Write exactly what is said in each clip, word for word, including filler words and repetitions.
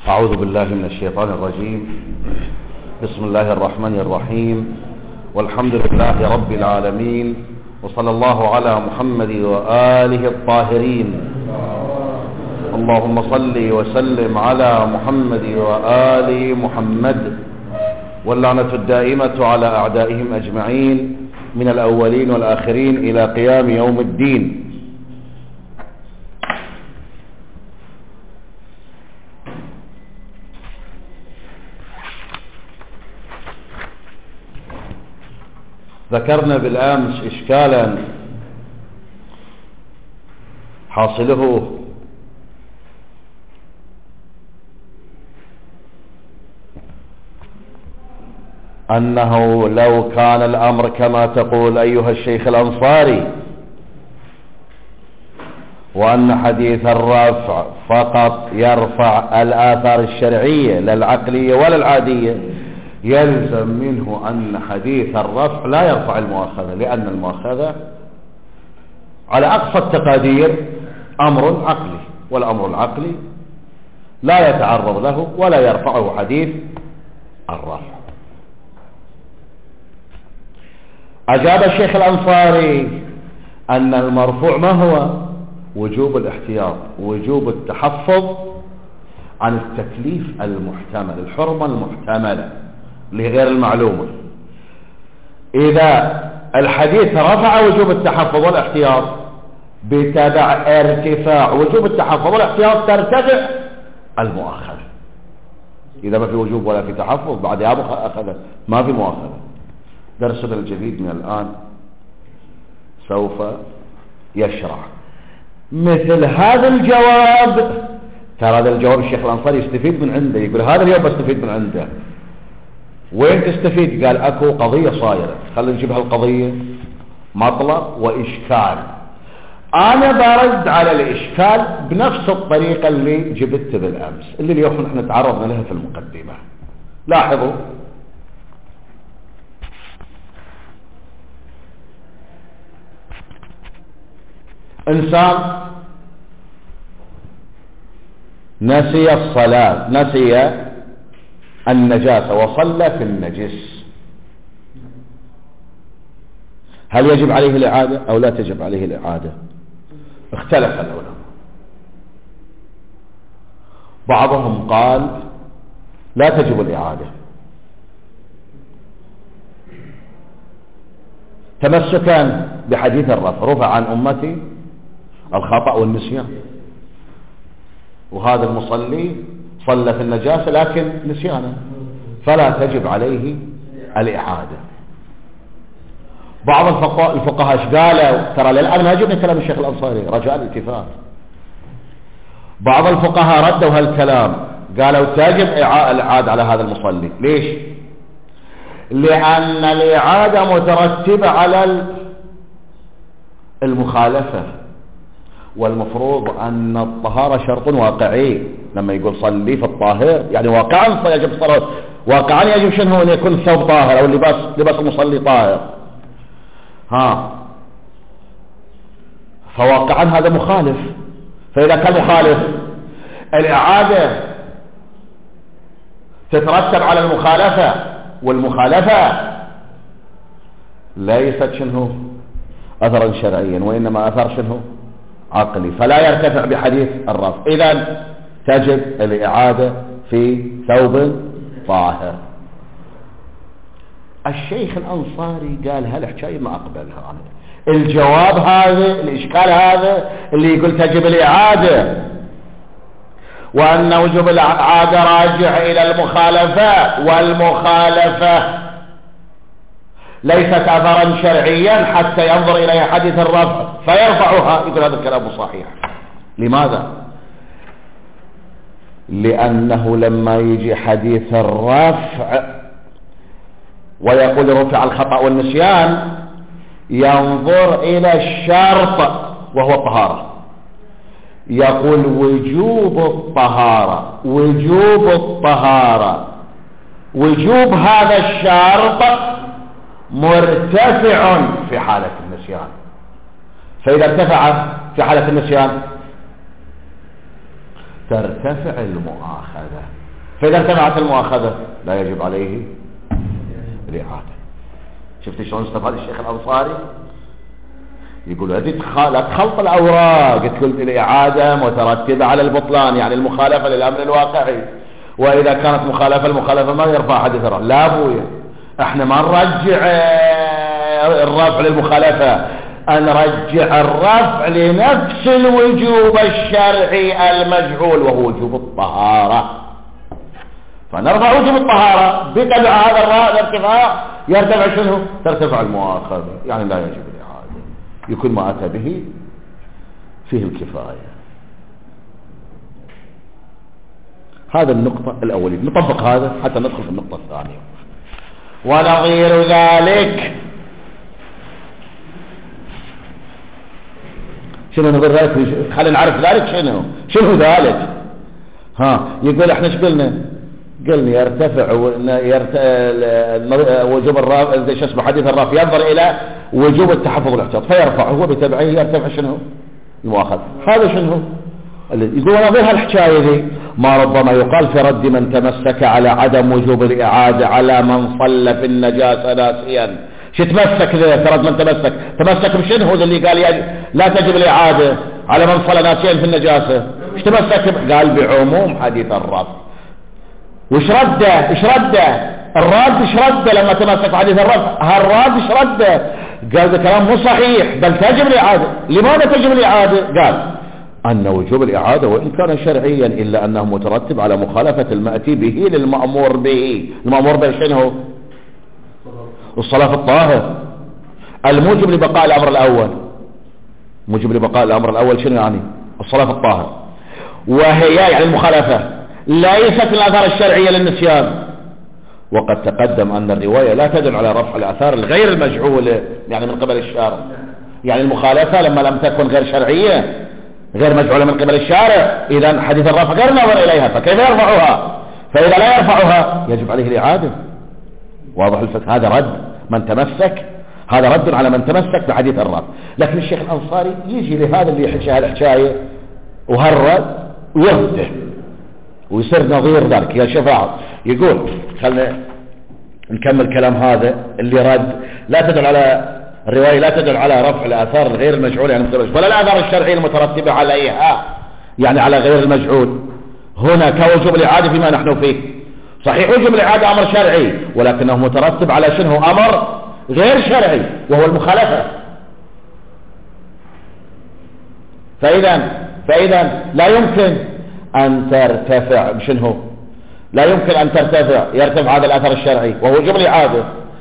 أعوذ بالله من الشيطان الرجيم. بسم الله الرحمن الرحيم، والحمد لله رب العالمين، وصلى الله على محمد وآله الطاهرين. اللهم صل وسلم على محمد وآل محمد، واللعنة الدائمة على أعدائهم أجمعين من الأولين والآخرين إلى قيام يوم الدين. ذكرنا بالأمس إشكالا حاصله أنه لو كان الأمر كما تقول أيها الشيخ الأنصاري، وأن حديث الرفع فقط يرفع الآثار الشرعية لا العقلية ولا العادية، يلزم منه أن حديث الرفع لا يرفع المؤاخذة، لأن المؤاخذة على أقصى التقادير أمر عقلي، والأمر العقلي لا يتعرض له ولا يرفعه حديث الرفع. أجاب الشيخ الأنصاري أن المرفوع ما هو؟ وجوب الاحتياط، وجوب التحفظ عن التكليف المحتمل، الحرمة المحتملة لغير المعلومة. إذا الحديث رفع وجوب التحفظ والاحتياط، بتبع ارتفاع وجوب التحفظ والاحتياط ترتفع المؤاخذة. إذا ما في وجوب ولا في تحفظ بعد يا مؤاخذة، ما في مؤاخذة. درسنا الجديد من الآن سوف يشرح مثل هذا الجواب. ترى هذا الجواب الشيخ الأنصاري يستفيد من عنده، يقول هذا اليوم بستفيد من عنده. وين تستفيد؟ قال اكو قضية صايرة، خلينا نجيبها القضية مطلب وإشكال. أنا برد على الإشكال بنفس الطريقة اللي جبت بالأمس، اللي اليوم نحن تعرضنا لها في المقدمة. لاحظوا إنسان نسي الصلاة، نسي النجاسة وصلى في النجس، هل يجب عليه الإعادة أو لا تجب عليه الإعادة؟ اختلف العلماء. بعضهم قال لا تجب الإعادة تمسكا بحديث الرفع، رفع عن أمتي الخطأ والنسيان، وهذا المصلي صلى في النجاسة لكن نسيانه، فلا تجب عليه الإعادة. بعض الفقهاء ايش قالوا؟ ترى للآن ما جبنا كلام الشيخ الأنصاري، رجاء الالتفات. بعض الفقهاء ردوا هالكلام، قالوا تجب الإعادة على هذا المصلي. ليش؟ لأن الإعادة مترتبة على المخالفة، والمفروض أن الطهارة شرط واقعي. لما يقول صلي في الطاهر يعني واقعا يجب الصلاة، واقعا يجب شنو؟ أن يكون الثوب طاهر أو اللباس لباس المصلي طاهر. ها فواقعا هذا مخالف. فإذا كان مخالف الإعادة تترتب على المخالفة، والمخالفة ليست شنو أثرا شرعيا، وإنما أثر شنو عقلي، فلا يرتفع بحديث الرفع. إذن تجب الإعادة في ثوب طاهر. الشيخ الأنصاري قال هالحكاية ما أقبلها أنا. الجواب هذا، الإشكال هذا اللي يقول تجب الإعادة، وأن وجوب الإعادة راجع إلى المخالفة، والمخالفة ليست أثرا شرعيا حتى ينظر إلى حديث الرفع فيرفعها. يقول هذا الكلام صحيح. لماذا؟ لأنه لما يجي حديث الرفع ويقول رفع الخطأ والنسيان، ينظر إلى الشرط وهو الطهارة، يقول وجوب الطهارة، وجوب الطهارة، وجوب هذا الشرط مرتفع في حالة النسيان. فإذا ارتفع في حالة النسيان ترتفع المؤاخذة. فإذا ارتفعت المؤاخذة لا يجب عليه الإعادة. شفت شلون استفاد الشيخ الأنصاري؟ يقول لا تخلط الأوراق تقول الإعادة مترتبة على البطلان، يعني المخالفة للأمر الواقعي، وإذا كانت مخالفة المخالفة ما يرفع حديث الرفع. لا أبويا، احنا ما نرجع الرفع للمخالفة، نرجع الرفع لنفس الوجوب الشرعي المجهول وهو وجوب الطهارة. فنرفع وجوب الطهارة بتبع هذا الارتفاع يرتفع شنو؟ ترتفع المؤاخذة، يعني لا يجب الإعادة، يكون ما أتى به فيه الكفاية. هذا النقطة الأولية، نطبق هذا حتى ندخل في النقطة الثانية. ونظير ذلك، شنو نظير ذلك؟ خلينا نعرف ذلك شنو شنو ذلك. ها يقول احنا ايش قلنا؟ قلنا يرتفع يرتفع وجوب الرافع، شو اسمه حديث الرافع ينظر الى وجوب التحفظ والاحتياط فيرفع، هو بتبعه يرتفع شنو؟ المؤاخذ. هذا شنو؟ يقول نظير هالحكايه ذي ما ربما يقال في رد من تمسك على عدم وجوب الإعادة على من صلى في النجاسة ناسيا. شو تمسك ذا؟ ترد من تمسك تمسك بشنو؟ هو اللي قال لا تجب الإعادة على من صلى ناسيا في النجاسة. ايش تمسك؟ قال بعموم حديث الرد. وش رده؟ ايش رده الرد؟ ايش رده لما تمسك بحديث الرد؟ هالرد ايش رده؟ قال ده كلام مو صحيح، بل تجب الإعادة. لماذا تجب الإعادة؟ قال أن وجوب الإعادة وإن كان شرعيا إلا أنه مترتب على مخالفة المأتي به للمأمور به. المأمور به شنو؟ الصلاة في الطاهر. الموجب لبقاء الأمر الأول، موجب لبقاء الأمر الأول شنو يعني؟ الصلاة في الطاهر. وهي يعني المخالفة ليست الآثار الشرعية للنسيان. وقد تقدم أن الرواية لا تدل على رفع الآثار الغير المجعولة يعني من قبل الشارع. يعني المخالفة لما لم تكن غير شرعية غير مجعولة من قبل الشارع، إذا حديث الرفع غير ناظر إليها، فكيف يرفعها؟ فإذا لا يرفعها يجب عليه الإعادة. واضح الفكرة؟ هذا رد من تمسك، هذا رد على من تمسك بحديث الرفع. لكن الشيخ الأنصاري يجي لهذا اللي يحكي هالحكاية وهالرد ويرده ويصير نظير ذلك يا شفاعة. يقول خلنا نكمل كلام هذا اللي رد لا تدل على الرواية لا تدل على رفع الآثار الغير المجعول يعني ولا الآثار الشرعية المترتبة عليها يعني على غير المجعول. هنا كوجوب الإعادة فيما نحن فيه. صحيح وجوب الإعادة أمر شرعي ولكنه مترتب على شنو؟ أمر غير شرعي وهو المخالفة. فإذا فإذا لا يمكن أن ترتفع بشنو؟ لا يمكن أن ترتفع يرتفع هذا الأثر الشرعي وهو وجوب الإعادة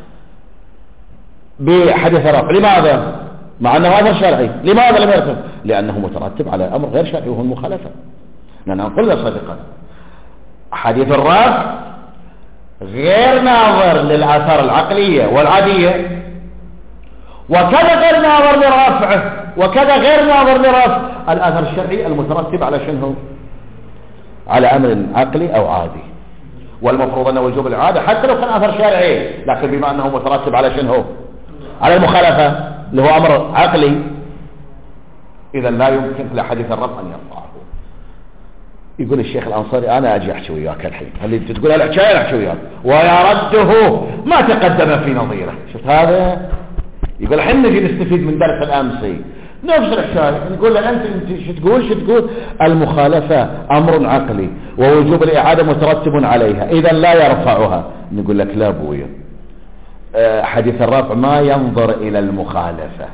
بحديث الرفع. لماذا؟ مع أنه أمر شرعي. لماذا لم يرتفع؟ لأنه مترتب على أمر غير شرعي وهو المخالفة. لأننا قلنا صدقا حديث الرفع غير ناظر للآثار العقلية والعادية، وكذا غير ناظر لرفعه، وكذا غير ناظر لرفع الآثار الشرعي المترتب على شنو؟ على أمر عقلي أو عادي. والمفروض أن وجوب الإعادة حتى لو كان أثر شرعي، لكن بما أنه مترتب على شنو؟ على المخالفة اللي هو أمر عقلي، إذا لا يمكن لحديث الرفع أن يرفعه. يقول الشيخ الأنصاري أنا أجي أحكي وياك الحين، هل أنت تقول الحكاية أحكي وياك ويرده ما تقدم في نظيره. شفت هذا؟ يقول الحين نجي نستفيد من درس الأمسي نفس الحكاية، نقول له أنت أنت شو تقول شو تقول المخالفة أمر عقلي ووجوب الإعادة مترتب عليها إذا لا يرفعها. نقول لك لا بويا، حديث الرفع ما ينظر إلى المخالفة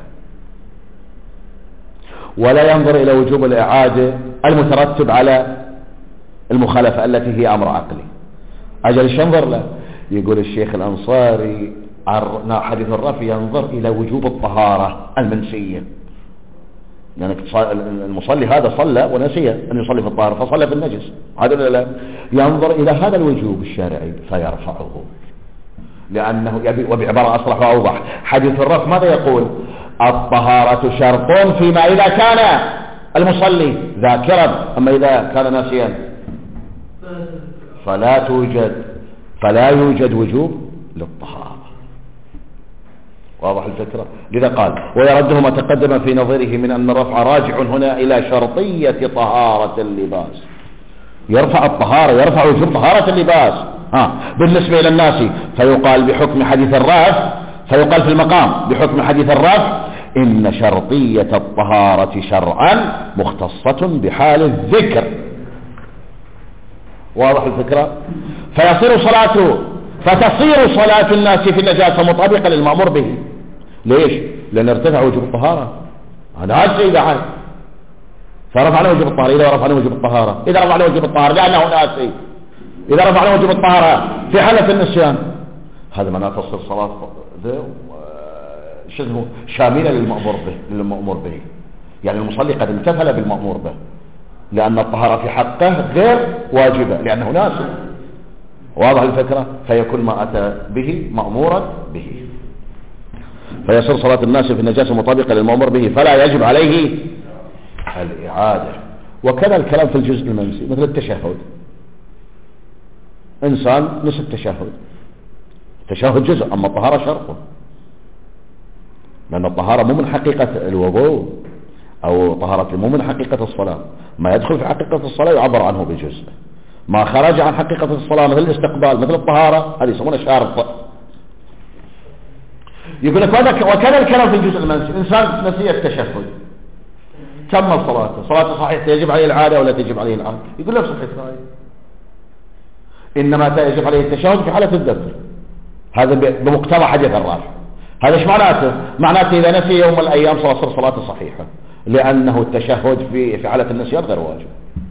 ولا ينظر إلى وجوب الإعادة المترتب على المخالفة التي هي أمر عقلي. أجل ايش ينظر له؟ يقول الشيخ الأنصاري حديث الرفع ينظر إلى وجوب الطهارة المنسية، يعني المصلي هذا صلى ونسي أن يصلي في الطهارة فصلى في النجس، هذا لا ينظر إلى هذا الوجوب الشرعي فيرفعه، لأنه يبي. وبعبارة أصرح وأوضح حديث الرفع ماذا يقول؟ الطهارة شرط فيما إذا كان المصلي ذاكرا، أما إذا كان ناسيا فلا توجد فلا يوجد وجوب للطهارة. واضح الفكرة؟ لذا قال ويرده ما تقدم في نظيره من أن الرفع راجع هنا إلى شرطية طهارة اللباس. يرفع الطهارة، يرفع وجوب طهارة اللباس. ها بالنسبة إلى الناس فيقال بحكم حديث الرفع، فيقال في المقام بحكم حديث الرفع إن شرطية الطهارة شرعا مختصة بحال الذكر. واضح الفكرة؟ فيصير صلاته فتصير صلاة الناس في النجاسة مطابقة للمأمور به. ليش؟ لأن ارتفع وجوب الطهارة، هذا هذا إذا عاد فرفعنا وجوب الطهارة. إذا رفعنا وجوب الطهارة إذا رفعنا وجوب الطهارة لأنه ناسي، إذا رفعنا وجوب الطهارة في حالة النسيان، هذا معناه تصير صلاة شو اسمه شاملة للمأمور به للمأمور به يعني المصلي قد امتثل بالمأمور به، لأن الطهارة في حقه غير واجبة لأنه ناسي. واضح الفكرة؟ فيكون ما أتى به مأمورا به، فيصير صلاة الناس في النجاسة مطابقة للمأمور به فلا يجب عليه الإعادة. وكذا الكلام في الجزء المنسي مثل التشهد. إنسان نسي التشهد، التشهد جزء أما الطهارة شرطه، لأن الطهارة مو من حقيقة الوضوء أو طهارة مو من حقيقة الصلاة. ما يدخل في حقيقة الصلاة يعبر عنه بجزء، ما خرج عن حقيقة الصلاة مثل الاستقبال مثل الطهارة هذه يسمونه شرط. يقول لك وكذا الكلام في الجزء المنسي. إنسان نسي التشهد كمل صلاته، صلاته صحيحة، يجب عليه العادة ولا تجب عليه العادة؟ يقول له صحيح صحيح، إنما يجب عليه التشهد في حالة الذكر. هذا بمقتضى حديث الرافع. هذا ايش معناته؟ معناته إذا نسي يوم من الأيام صار صلاته صحيحة، لأنه التشهد في في حالة النسيان غير واجب،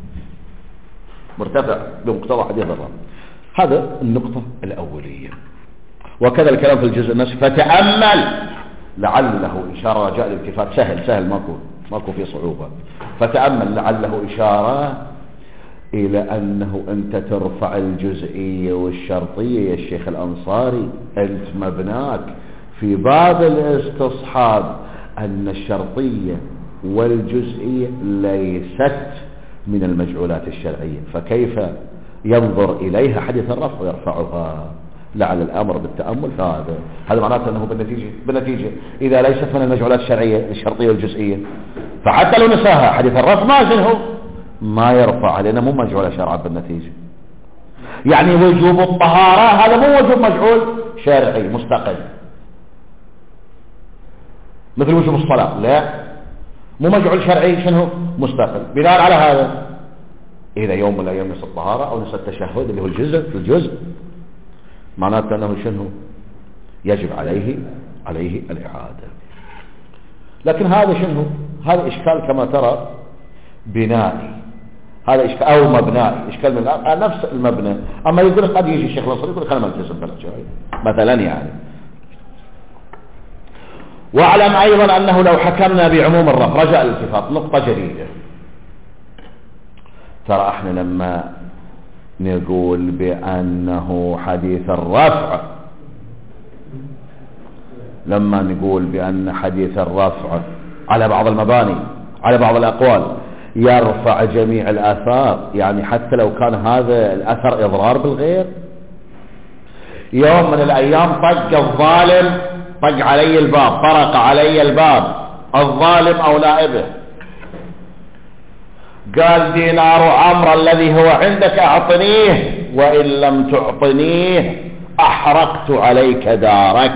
مرتفع بمقتضى حديث الرافع. هذا النقطة الأولية. وكذا الكلام في الجزء النصف. فتأمل لعله إشارة، رجاء الالتفات سهل سهل ماكو ماكو في صعوبة. فتأمل لعله إشارة إلى أنه أنت ترفع الجزئية والشرطية يا الشيخ الأنصاري. أنت مبناك في باب الاستصحاب أن الشرطية والجزئية ليست من المجعولات الشرعية، فكيف ينظر إليها حديث الرفع ويرفعها؟ لعل الأمر بالتأمل فهذا هذا معناته أنه بالنتيجة, بالنتيجة إذا ليست من المجعولات الشرعية الشرطية والجزئية فحتى لو نساها حديث الرفع ما زنه ما يرفع، لأنه مو مجعولة شرعا بالنتيجة. يعني وجوب الطهارة هذا مو وجوب مجعول شرعي مستقل مثل وجوب الصلاة، لا مو مجعول شرعي شنو مستقل. بناء على هذا إذا يوم من الأيام نسى الطهارة أو نسى التشهد اللي هو الجزء في الجزء معناته أنه شنو يجب عليه عليه الإعادة. لكن هذا شنو هذا إشكال كما ترى بنائي، هذا إشكال أو مبنائي، إشكال من نفس المبنى. أما يقول قد يجي الشيخ الأنصاري يقول أنا ما التزم بالجاي مثلا يعني. واعلم أيضا أنه لو حكمنا بعموم الرفع رجاء الالتفات نقطة جديدة. ترى احنا لما نقول بأنه حديث الرفع لما نقول بأن حديث الرفع على بعض المباني على بعض الأقوال يرفع جميع الآثار، يعني حتى لو كان هذا الأثر إضرار بالغير. يوم من الأيام طق الظالم طق علي الباب، طرق علي الباب الظالم أو نائبه، قال دينار عمرو الذي هو عندك أعطنيه وإن لم تعطنيه أحرقت عليك دارك.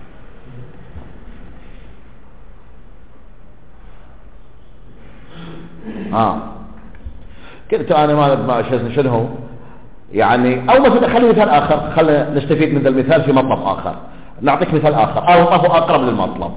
آه. قلت أنا ما أشهد شنو يعني. أو مثلا خلي مثال آخر، خلينا نستفيد من ذا المثال في مطلب آخر. نعطيك مثال آخر أو طف أقرب للمطلب.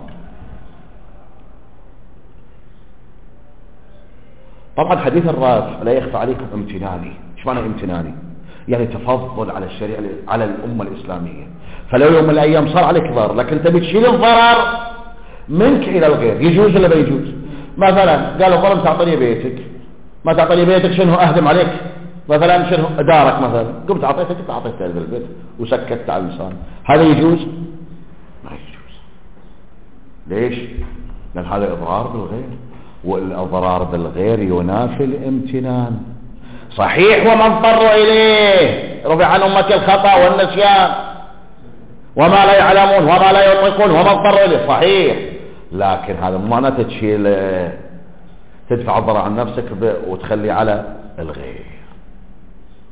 طبعا حديث الرافع لا يخفى عليكم امتناني. ايش معنى امتناني؟ يعني تفضل على الشريعة على الأمة الإسلامية. فلو يوم من الأيام صار عليك ضرر لكن تبي تشيل الضرر منك إلى الغير، يجوز ولا ما يجوز؟ مثلا قال الظلم تعطيني بيتك، ما تعطيني بيتك شنو أهدم عليك مثلا شنو دارك مثلا، قمت أعطيتك انت أعطيت هذا البيت وسكت على الإنسان، هذا يجوز؟ ما يجوز. ليش؟ لأن هذا إضرار بالغير، والإضرار بالغير ينافي الامتنان. صحيح ومن اضطر إليه رفع عن أمة الخطأ والنسيان وما لا يعلمون وما لا يطلقون ومن اضطر إليه، صحيح، لكن هذا مو معناته تشيل تدفع الضرر عن نفسك وتخلي على الغير.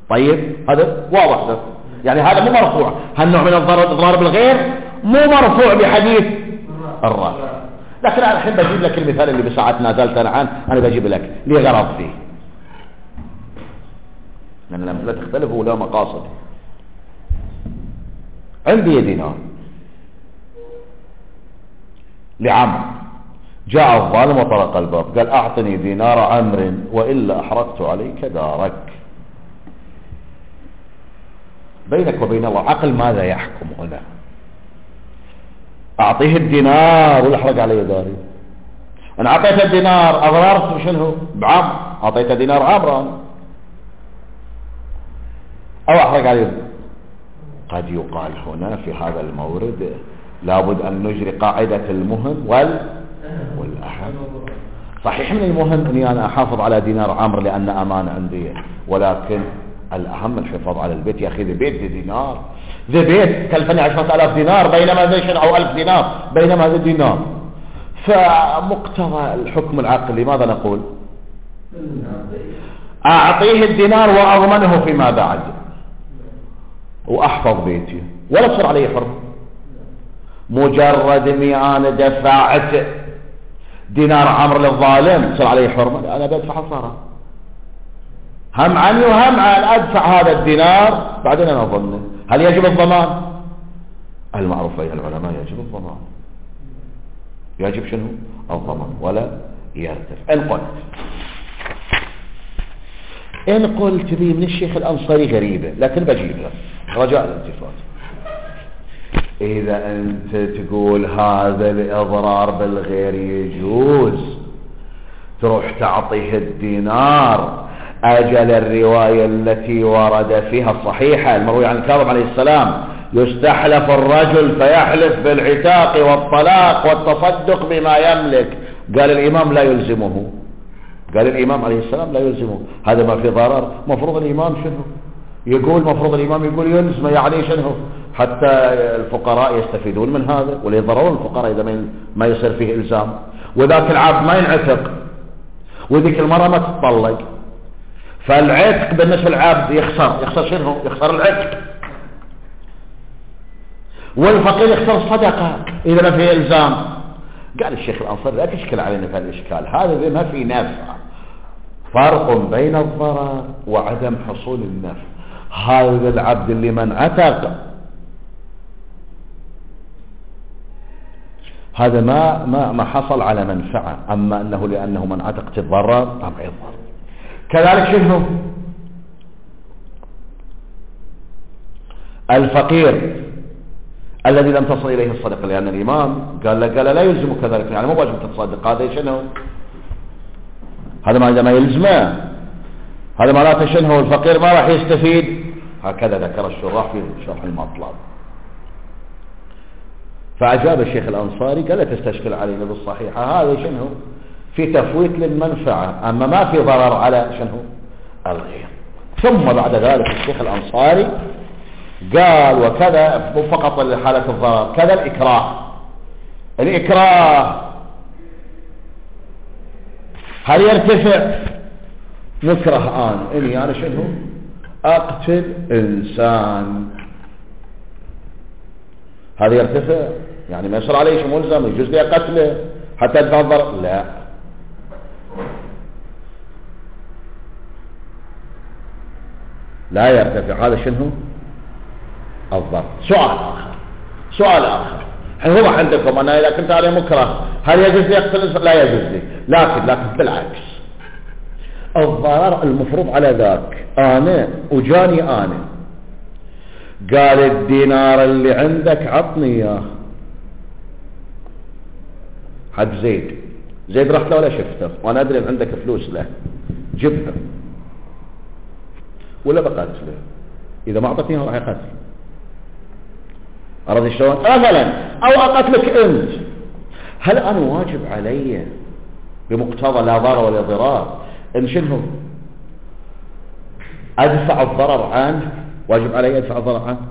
طيب هذا واضح ده، يعني هذا مو مرفوع، هالنوع من الضرر بالغير مو مرفوع بحديث الرافع. لكن أنا الحين بجيب لك المثال اللي بساعة نازلت أنا عنه، أنا بجيب لك لي غرض فيه، لأن يعني الأمثلة تختلف ولا مقاصد. عندي دينار لعمر، جاء الظالم وطرق الباب قال أعطني دينار عمر وإلا أحرقت عليك دارك. بينك وبين الله عقل ماذا يحكم هنا؟ أعطيه الدينار ولا أحرق علي داري؟ أنا أعطيت الدينار أضررت بشنه؟ بعمر، أعطيت دينار عمر أو أحرق عليه. قد يقال هنا في هذا المورد لابد أن نجري قاعدة المهم وال والأهم. صحيح من المهم أني أنا أحافظ على دينار عمر لأن أمان عندي، ولكن الأهم الحفاظ على البيت. يا أخي ذي بيت ذي دينار، ذي بيت كلفني عشرة آلاف دينار بينما ذي شن أو ألف دينار بينما ذي دينار. فمقتضى الحكم العقلي ماذا نقول؟ أعطيه الدينار وأضمنه فيما بعد وأحفظ بيتي ولا تصير عليه حرم. مجرد أني أنا دفعت دينار عمر للظالم تصير عليه حرم، أنا بدفع حصارة، هم عني وهم عن أدفع هذا الدينار بعدين أنا أظنه. هل يجب الضمان؟ المعروف بين العلماء يجب الضمان، يجب شنو؟ الضمان ولا يرتفع. إن قلت إن قلت لي من الشيخ الأنصاري غريبة لكن بجيب لك رجاء الالتفات. إذا أنت تقول هذا الإضرار بالغير يجوز تروح تعطيه الدينار، أجل الرواية التي ورد فيها الصحيحة المروية عن الكاظم عليه السلام يستحلف الرجل فيحلف بالعتاق والطلاق والتصدق بما يملك، قال الإمام لا يلزمه، قال الإمام عليه السلام لا يلزمه، هذا ما في ضرر. مفروض الإمام شنو يقول؟ مفروض الإمام يقول يلزمه، يعني شنو حتى الفقراء يستفيدون من هذا ولا يضررون الفقراء إذا ما يصير فيه إلزام، وذاك العبد ما ينعتق وذيك المرأة ما تتطلق، فالعتق بالنسبة للعبد يخسر، يخسر شنو؟ يخسر العتق، والفقير يخسر الصدقة إذا ما فيه إلزام. قال الشيخ الأنصاري لا تشكل علينا في الإشكال هذا، ما في نفع، فرق بين الضرر وعدم حصول النفع. هذا العبد اللي من عتق هذا ما ما ما حصل على منفعة، أما أنه لأنه من عتق تتضرر أم يضر. كذلك شنو الفقير الذي لم تصل إليه الصدقة، لأن الإمام قال له قال لا يلزم كذلك، يعني مو واجب تتصدق، هذا شنو؟ هذا ما ما يلزمه، هذا معناته شنو؟ الفقير ما راح يستفيد. هكذا ذكر الشراح في شرح المطلب. فأجاب الشيخ الأنصاري قال لا تستشكل علينا بالصحيحة، هذا شنو؟ في تفويت للمنفعة، أما ما في ضرر على شنو؟ الغير. ثم بعد ذلك الشيخ الأنصاري قال وكذا مو فقط لحالة الضرر، كذا الإكراه. الإكراه هل يرتفع؟ نكره آن إني أنا شنو أقتل إنسان، هذا يرتفع؟ يعني ما يصير عليه شيء ملزم يجوز لي قتله حتى يدفع الضرر؟ لا، لا يرتفع، هذا شنو الضرر. سؤال آخر سؤال آخر هو عندكم أنا إذا كنت عليه مكره هل يجوز لي أقتل؟ لا يجوز لي، لكن لكن بالعكس الضرر المفروض على ذاك أنا وجاني أنا، قال الدينار اللي عندك عطني إياه حق زيد، زيد رحت له ولا شفته وأنا أدري أن عندك فلوس له، جبها ولا بقتله، إذا ما أعطتني راح يقتل. أرضي شلون؟ مثلا أو أقتلك أنت، هل أنا واجب علي بمقتضى لا ضرر ولا ضرار إن شنو أدفع الضرر عنه؟ واجب علي أدفع الضرر عنه؟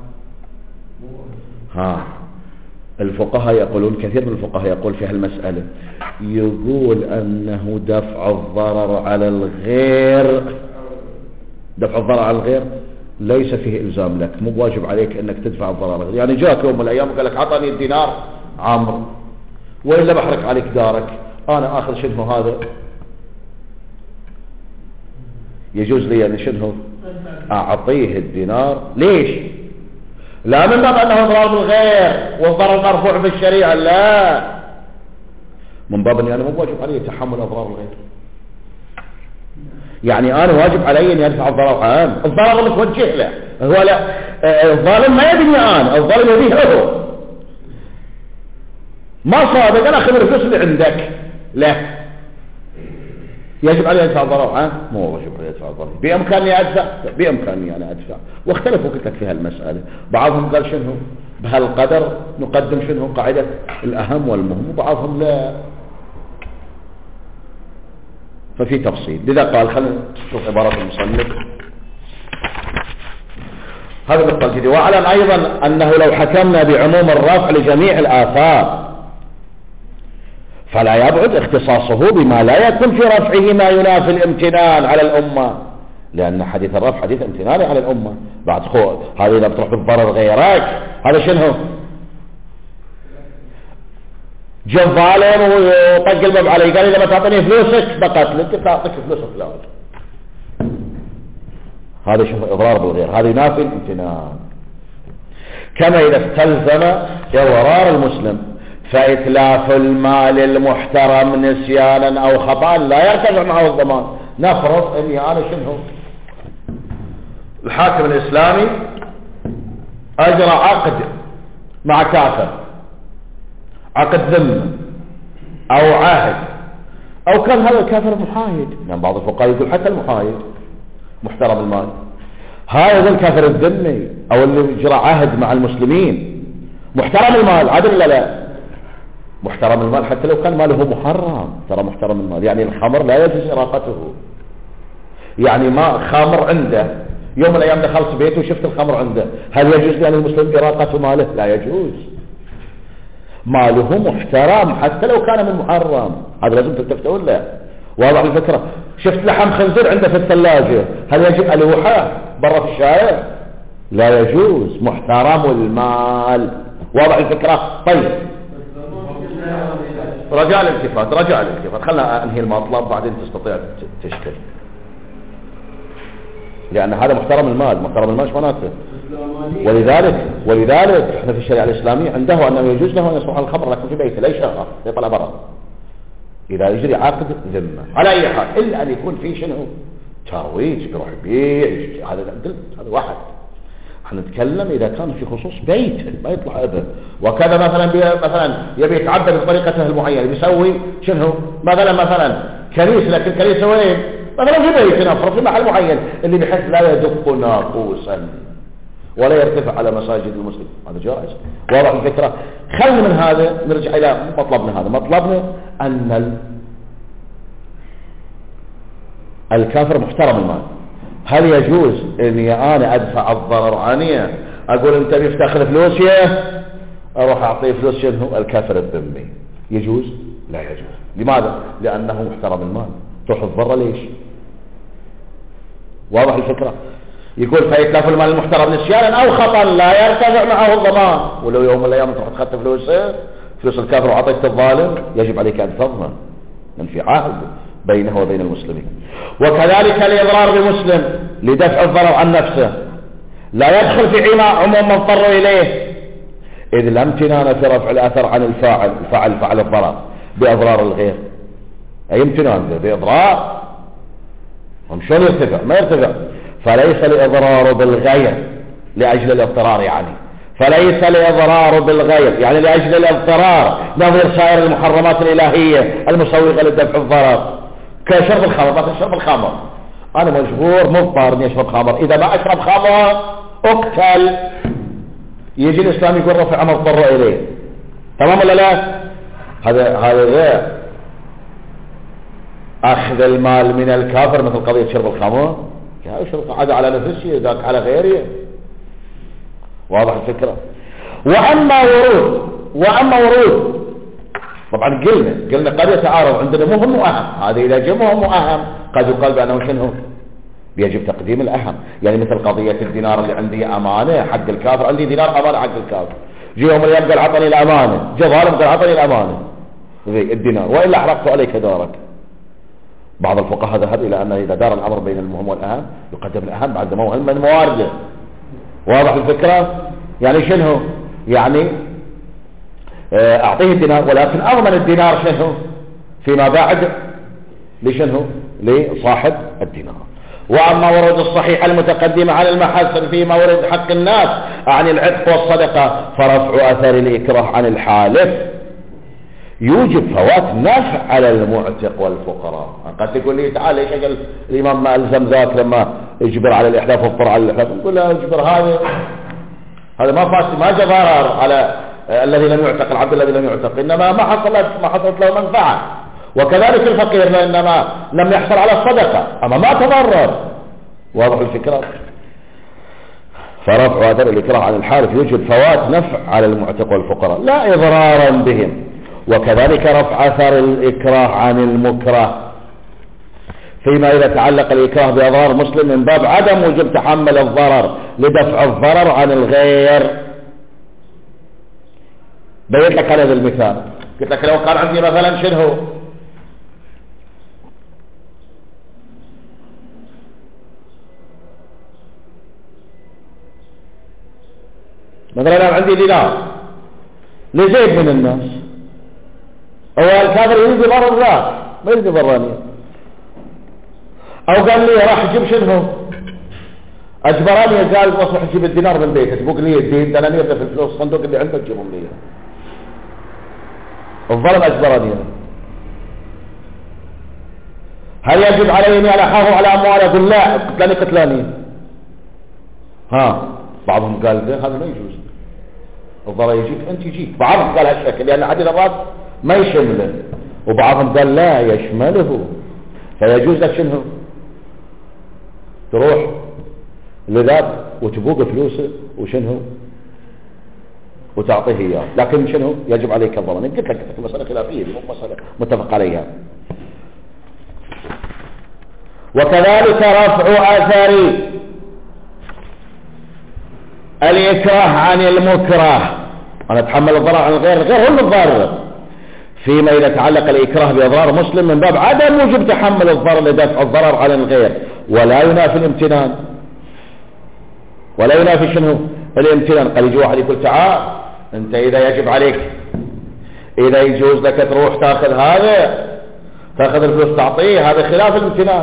ها الفقهاء يقولون، كثير من الفقهاء يقول في هالمسألة، يقول أنه دفع الضرر على الغير، دفع الضرر على الغير ليس فيه إلزام لك، مو واجب عليك أنك تدفع الضرر. يعني جاك يوم من الأيام وقال لك عطاني الدينار عمرو، وإلا بحرق عليك دارك، أنا آخذ شنو هذا، يجوز لي أن شنو أعطيه الدينار. ليش؟ لا من باب أنه إضرار بالغير والضرر مرفوع بالشريعة، لا، من باب أني أنا مو واجب علي تحمل أضرار الغير. يعني أنا واجب علي أن يدفع الضرر عام، الضرر متوجه له هو، لا الظالم ما يبني أنا، الظالم يبيه هو، ما صادق أنا أخذ الفلوس اللي عندك، لا يجب علي أدفع الضرر عام، مو واجب علي أدفع الضرر. بإمكاني أدفع، بإمكاني أنا أدفع. واختلفوا قلت لك في هالمسألة، بعضهم قال شنو بهالقدر نقدم شنو قاعدة الأهم والمهم، وبعضهم لا، ففي تفصيل. لذا قال خلينا نشوف عبارة المصنف هذا النقطة الجديدة. واعلم أيضا أنه لو حكمنا بعموم الرفع لجميع الآثار فلا يبعد اختصاصه بما لا يكون في رفعه ما ينافي الامتنان على الأمة، لأن حديث الرفع حديث امتناني على الأمة. بعد خو هذه إذا بتروح بالضرر غيرك، هذا شنو جا ظالم وطق الباب علي قال إذا ما تعطيني فلوسك بقتلك، تعطيك فلوسك لا، هذا شنو إضرار بالغير، هذا ينافي الامتنان. كما إذا استلزم إضرار المسلم فإتلاف المال المحترم نسيانا أو خطأ لا يرتفع معه الضمان. نفرض أني أنا شنو الحاكم الإسلامي أجرى عقد مع كافر، عقد ذمة أو عهد، أو كان هذا الكافر محايد، يعني بعض الفقهاء يقول حتى المحايد محترم المال، هذا الكافر الذمي أو اللي جرى عهد مع المسلمين محترم المال، عدل ولا لا؟ محترم المال حتى لو كان ماله محرم، ترى محترم المال. يعني الخمر لا يجوز إراقته، يعني ما خمر عنده يوم من الأيام دخلت بيته وشفت الخمر عنده، هل يجوز لأن المسلم إراقة ماله؟ لا يجوز، ماله محترم حتى لو كان من محرم، هذا لازم تلتفتون له. واضح الفكرة؟ شفت لحم خنزير عنده في الثلاجة، هل يجب ألوحه برا في الشارع؟ لا يجوز، محترم المال. واضح الفكرة؟ طيب رجاء الالتفات، رجاء الالتفات، خلنا انهي المطلب بعدين تستطيع تشكل، لأن هذا محترم المال، محترم المال شو معناته؟ ولذلك ولذلك احنا في الشريعة الإسلامية عنده أنه يجوز له أن يصنع الخمر لكن في بيته لا يشغل، يطلع برا إذا يجري عقد ذمة على أي حال، إلا أن يكون في شنو ترويج، يروح يبيع، هذا هذا واحد. احنا نتكلم إذا كان في خصوص بيت ما يطلع أبدا، وكذا مثلا مثلا يبي يتعبد بطريقته المعينة، بيسوي شنو مثلا مثلا كنيسة، لكن كنيسة وين؟ مثلا في بيت نفر في محل معين اللي بحيث لا يدق ناقوسا ولا يرتفع على مساجد المسلم، هذا جائز. واضح الفكرة؟ خلنا من هذا نرجع إلى مطلبنا. هذا مطلبنا أن الكافر محترم المال. هل يجوز اني انا ادفع الضرر عنيه، اقول انت بيفتخر فلوس يا اروح اعطيه فلوس شنو الكافر الذمي؟ يجوز؟ لا يجوز. لماذا؟ لانه محترم المال، تروح تضر ليش؟ واضح الفكرة؟ يقول فيتلف المال المحترم نسيانا او خطأ لا يرتفع معه الضمان. ولو يوم من الايام تروح تخدت فلوسه فلوس الكافر وعطيت الظالم، يجب عليك ان تضمن، من في عهد بينه وبين المسلمين. وكذلك الإضرار بمسلم لدفع الضرر عن نفسه لا يدخل في عموم ما اضطر إليه، إذ لا امتنان في رفع الأثر عن الفاعل، الفاعل فعل الضرر بأضرار الغير، أي امتنان بإضرار ومشون يرتفع ما يرتفع. فليس الإضرار بالغير لأجل الاضطرار، يعني فليس الإضرار بالغير يعني لأجل الاضطرار نظير سائر المحرمات الإلهية المسوغة لدفع الضرر، كشرب الخمر. مثلا شرب الخمر، انا مجبور مضطر اني اشرب خمر، اذا ما اشرب خمر اقتل، يجي الاسلام يقول رفع ما اضطر اليه، تمام ولا لا؟ هذا هذا اخذ المال من الكافر مثل قضية شرب الخمر، يا اشرب عاد على نفسي ذاك على غيري. واضح الفكرة؟ واما ورود واما ورود طبعا قلنا قلنا قد يتعارض عندنا مهم واهم، هذا اذا جاء مهم واهم قد يقال بانه شنو يجب تقديم الأهم. يعني مثل قضية الدينار اللي عندي أمانة حق الكافر، عندي دينار أمانة حق الكافر، جي يوم الأيام قال عطني الأمانة، جاء ظالم قال عطني الأمانة ذي الدينار وإلا أحرقت عليك دارك. بعض الفقهاء ذهب إلى أنه إذا دار الأمر بين المهم والأهم يقدم الأهم بعد ما هو من موارده. واضح الفكرة؟ يعني شنو؟ يعني أعطيه الدينار ولكن أضمن الدينار شنو فيما بعد لشنو لصاحب الدينار. وأما ورود الصحيح المتقدمة على المحاسن في مورد حق الناس عن العتق والصدقة فرفع أثر الإكراه عن الحالف يوجب فوات نفع على المعتق والفقراء. قد تقول لي تعال ليش قال الإمام ما ألزم ذاك لما يجبر على الإحلاف وفطر على الإحلاف؟ نقول له يجبر هذا هذا ما فات ما جاء ضرر على الذي لم يعتق، العبد الذي لم يعتق، إنما ما حصلت ما حصلت له منفعة. وكذلك الفقير لأنما لم يحصل على الصدقة أما ما تضرر. واضح الفكرة؟ فرفع أثر الإكراه عن الحالف يوجب فوات نفع على المعتق والفقراء لا إضرارا بهم. وكذلك رفع أثر الإكراه عن المكره فيما إذا تعلق الإكراه بأضرار مسلم من باب عدم وجوب تحمل الضرر لدفع الضرر عن الغير. بيت لك هذا المثال، قلت لك لو كان عندي مثلا شنو مثلا أنا عندي دينار لزيد من الناس، هو الكافر يريد يضر الذات ما يريد يضرني، او قال لي راح اجيب شنو اجبراني قال اصبح اجيب الدينار من بيتك تبوق لي الدين ده انا نيرته في الفلوس الصندوق اللي عندك جيبهم لي. الظلم اجبرني، هل يجب علي اني انا احافظ على اموالي؟ اقول لا قتلاني قتلاني. ها بعضهم قال هذا ما يجوز، الضرر يجيك انت يجيك. بعضهم قال هالشكل لان حديث الراس ما يشمله، وبعضهم قال لا يشمله فيجوز لك شنو تروح لذاك وتبوق فلوسه وشنو وتعطيه اياه، لكن شنو يجب عليك الضمان. قلت لك مسألة خلافية مو مسألة متفق عليها. وكذلك رفع اثر الإكراه عن المكره، أنا أتحمل الضرر عن الغير، الغير هو المضرر فيما إذا تعلق الإكراه بأضرار مسلم من باب عدم وجوب تحمل الضرر لدفع الضرر عن الغير ولا ينافي الامتنان. ولا ينافي شنو الامتنان. قال يجي واحد يقول تعال أنت إذا يجب عليك إذا يجوز لك تروح تأخذ هذا تأخذ الفلوس تعطيه، هذا خلاف الامتنان.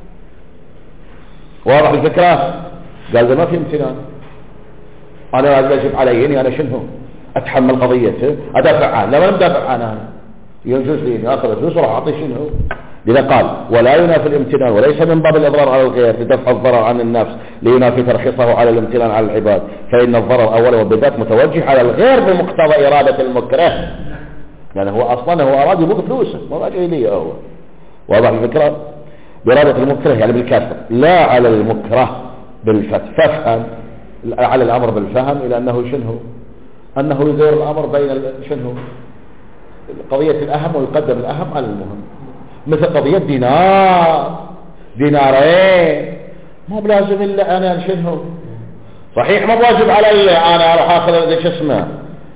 واضح الفكرة؟ قال ده ما في امتنان، أنا يجب علي إني أنا شنو أتحمل قضيته أدافع عنه. لا ما ندافع عنه أنا يجوز لي إني أخذ الفلوس وراح أعطيه شنو. لذا قال ولا ينافي الامتنان وليس من باب الإضرار على الغير لدفع الضرر عن النفس لينافي ترخيصه على الامتنان على العباد، فإن الضرر أولا وبالذات متوجه على الغير بمقتضى إرادة المكره، يعني هو أصلا هو أراد يبوق فلوسه ما راجع لي هو. واضح الفكرة؟ بإرادة المكره يعني بالكسر لا على المكره بالفتح. فافهم على الأمر بالفهم إلى أنه شنو أنه يدور الأمر بين شنو قضية الأهم ويقدم الأهم على المهم. مثل قضية دينار دينارين ما بلازم إلا أنا شنو صحيح ما بواجب علي أنا أروح أخذ ذا شو اسمه،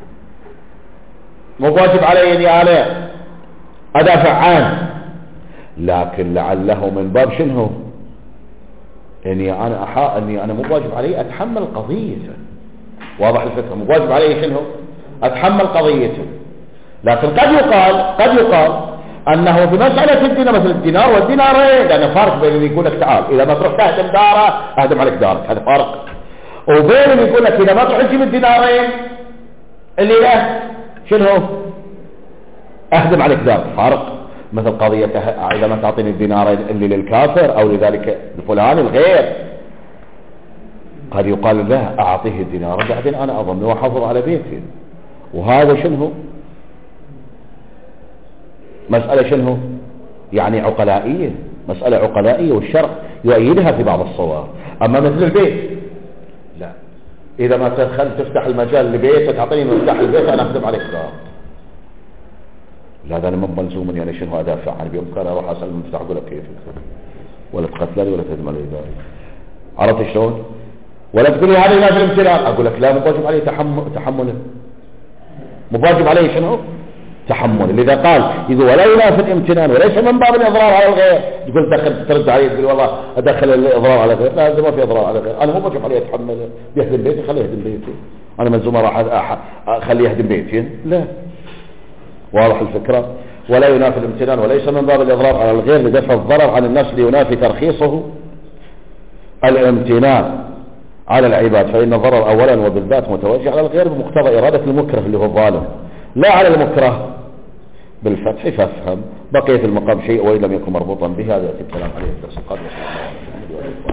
ما بواجب علي إني أنا أدافع عنه، لكن لعله من باب شنو اني انا احا اني انا مو واجب علي اتحمل قضيته. واضح الفكره؟ مو واجب علي شنو اتحمل قضيته، لكن قد يقال قد يقال انه بمساله الدينار مثل الدينار والدينارين، لان فرق بين اللي يقول لك تعال اذا ما تروح تهدم داره اهدم عليك دارك، هذا فرق، وبين اللي يقول لك اذا ما تروح تجيب الدينارين اللي له شنو اهدم عليك دارك، فرق. مثل قضية إذا ما تعطيني الدينار اللي للكافر أو لذلك الفلان الغير قد يقال له أعطيه الدينار بعدين أنا أظن وأحافظ على بيتي، وهذا شنو مسألة شنو يعني عقلائية، مسألة عقلائية والشرع يؤيدها في بعض الصور. أما مثل البيت لا، إذا ما تدخل تفتح المجال لبيتك تعطيني مفتاح البيت أنا أخدم عليك دار، لا هذا انا من ملزوم اني انا شنو ادافع عن بيوم كان اروح اسال المفتاح اقول لك كيف ولا تقتلني ولا تهدم علي داري. عرفت شلون؟ ولا تقول لي هذا ينافي الامتنان، اقول لك لا، مو واجب عليه تحمل تحمله، مو واجب عليه شنو؟ تحمل. لذا قال يقول ولا ينافي الامتنان وليس من باب الاضرار على الغير. تقول دخل ترد عليه تقول والله ادخل الاضرار على الغير، لا هذا ما في اضرار على الغير، انا مو واجب عليه اتحمل، بيهدم بيتي خليه يهدم بيتي، انا ملزوم راح اخليه يهدم بيتي؟ لا. واضح الفكره؟ ولا ينافي الامتنان وليس من باب الاضرار على الغير لدفع الضرر عن الناس لينافي ترخيصه الامتنان على العباد، فإن الضرر أولا وبالذات متوجه على الغير بمقتضى إرادة المكره اللي هو الظالم، لا على المكره بالفتح. فافهم بقي في المقام شيء وإن لم يكن مربوطا به، هذا يأتي الكلام عليه الدرس القادم.